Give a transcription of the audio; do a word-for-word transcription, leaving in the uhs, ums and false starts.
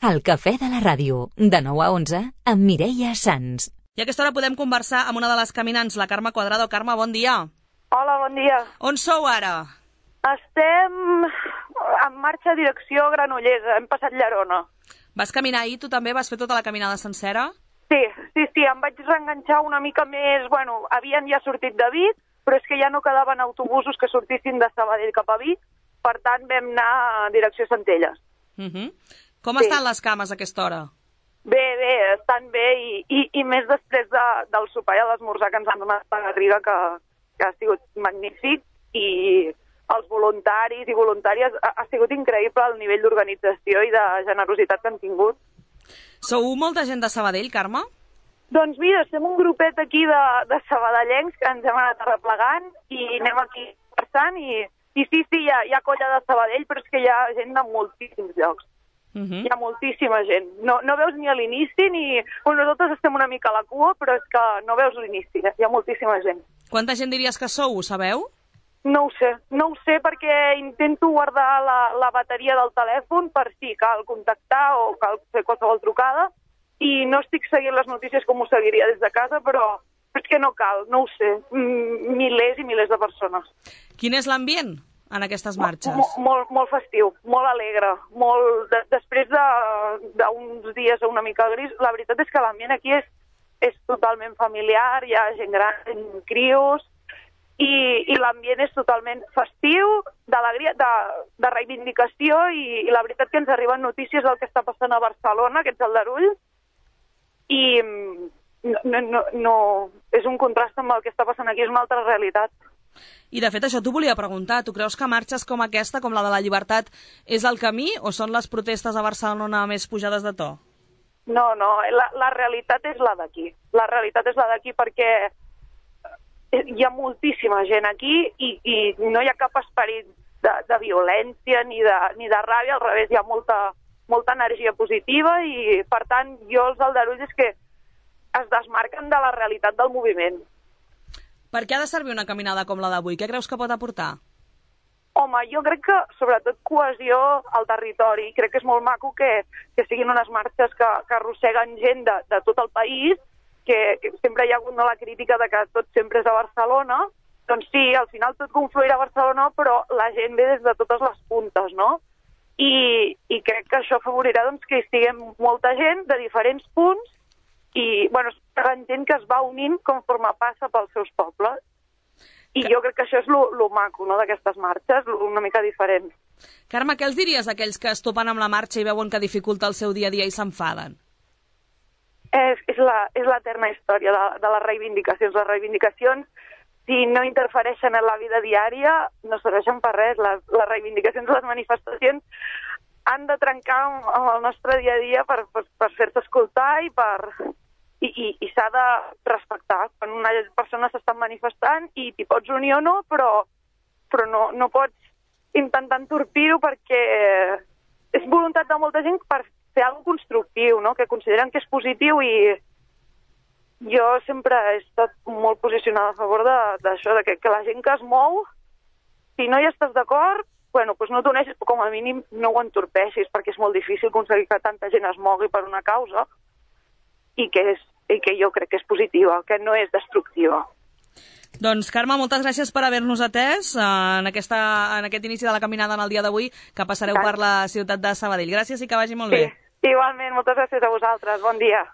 El cafè de la ràdio, de nou a onze, amb Mireia Sans. I a aquesta hora podem conversar amb una de les caminants, la Carme Cuadrado. Carme, bon dia. Hola, bon dia. On sou ara? Estem en marxa a direcció Granollers, hem passat Llerona. Vas caminar ahir, tu també? Vas fer tota la caminada sencera? Sí, sí, sí, em vaig reenganxar una mica més, bueno, havien ja sortit de Vic, però és que ja no quedaven autobusos que sortissin de Sabadell cap a Vic, per tant vam anar a direcció Centelles. Uh -huh. Com Sí. estan les cames a aquesta hora? Bé, bé, estan bé, i, i, i més després de, del sopar i de l'esmorzar que ens han donat a Garriga, que, que ha sigut magnífic, i els voluntaris i voluntàries, ha, ha sigut increïble el nivell d'organització i de generositat que han tingut. Sou molta gent de Sabadell, Carme? Doncs mira, estem un grupet aquí de, de sabadellencs que ens hem anat arreplegant i anem aquí conversant i, i sí, sí, hi ha, hi ha colla de Sabadell, però és que hi ha gent de moltíssims llocs. Uh -huh. Hi ha moltíssima gent. No, no veus ni a l'inici ni... Bueno, nosaltres estem una mica a la cua, però és que no veus l'inici. Hi ha moltíssima gent. Quanta gent diries que sou, ho sabeu? No ho sé, no ho sé perquè intento guardar la, la bateria del telèfon per si cal contactar o cal fer qualsevol trucada, i no estic seguint les notícies com ho seguiria des de casa, però és que no cal, no ho sé. Mm, milers i milers de persones. Quin és l'ambient en aquestes marxes? Molt, molt, molt festiu, molt alegre, molt... De, després d'uns de, dies una mica gris, la veritat és que l'ambient aquí és, és totalment familiar, hi ha gent gran, crios, i, i l'ambient és totalment festiu, d'alegria, de, de reivindicació, i, i la veritat que ens arriben notícies del que està passant a Barcelona, aquests aldarulls, i no, no, no, és un contrast amb el que està passant aquí, és una altra realitat. I de fet això t'ho volia preguntar, tu creus que marxes com aquesta, com la de la llibertat, és el camí o són les protestes a Barcelona més pujades de to? No, no, la, la realitat és la d'aquí, la realitat és la d'aquí perquè hi ha moltíssima gent aquí i, i no hi ha cap esperit de, de violència ni de, ni de ràbia, al revés, hi ha molta, molta energia positiva i, per tant, jo els aldarulls és que es desmarquen de la realitat del moviment. Per què ha de servir una caminada com la d'avui? Què creus que pot aportar? Home, jo crec que, sobretot, cohesió al territori. Crec que és molt maco que, que siguin unes marxes que, que arrosseguen gent de, de tot el país, que, que sempre hi ha hagut no, la crítica de que tot sempre és a Barcelona. Doncs sí, al final tot confluirà a Barcelona, però la gent ve des de totes les puntes, no? I, i crec que això afavorirà doncs, que hi estiguem molta gent de diferents punts i, bueno, és gent que es va unint conforme passa pels seus pobles. I jo crec que això és lo, lo maco, no?, d'aquestes marxes, una mica diferent. Carme, què els diries a aquells que es topen amb la marxa i veuen que dificulta el seu dia a dia i s'enfaden? És, és la, és l'eterna història de, de les reivindicacions. Les reivindicacions, si no interfereixen en la vida diària, no serveixen per res. Les, les reivindicacions, les manifestacions, han de trencar amb, amb el nostre dia a dia per, per, per fer-se escoltar i per... I, i, i s'ha de respectar. Quan una persona s'està manifestant i t'hi pots unir o no, però, però no, no pots intentar entorpir-ho perquè és voluntat de molta gent per fer alguna cosa constructiu, no?, que consideren que és positiu, i jo sempre he estat molt posicionada a favor d'això, de, de que, que la gent que es mou, si no hi estàs d'acord, bueno, doncs no t'uneixis, però com a mínim no ho entorpeixis, perquè és molt difícil aconseguir que tanta gent es mogui per una causa, i que, és, i que jo crec que és positiva, que no és destructiva. Doncs, Carme, moltes gràcies per haver-nos atès en, aquesta, en aquest inici de la caminada en el dia d'avui, que passareu per la ciutat de Sabadell. Gràcies i que vagi molt sí, bé. Igualment, moltes gràcies a vosaltres. Bon dia.